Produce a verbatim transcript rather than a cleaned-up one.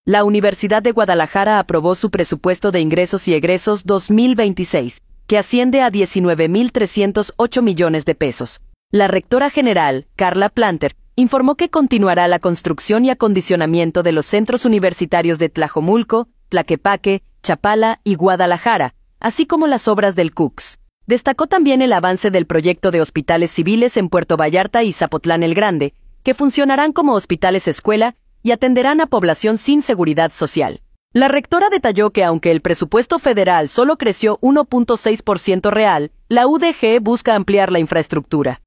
la Universidad de Guadalajara aprobó su presupuesto de ingresos y egresos dos mil veintiséis, que asciende a diecinueve mil trescientos ocho millones de pesos. La rectora general, Carla Planter, informó que continuará la construcción y acondicionamiento de los centros universitarios de Tlajomulco, Tlaquepaque, Chapala y Guadalajara, así como las obras del C U C S. Destacó también el avance del proyecto de hospitales civiles en Puerto Vallarta y Zapotlán el Grande, que funcionarán como hospitales escuela y atenderán a población sin seguridad social. La rectora detalló que aunque el presupuesto federal solo creció uno punto seis por ciento real, la U D G busca ampliar la infraestructura.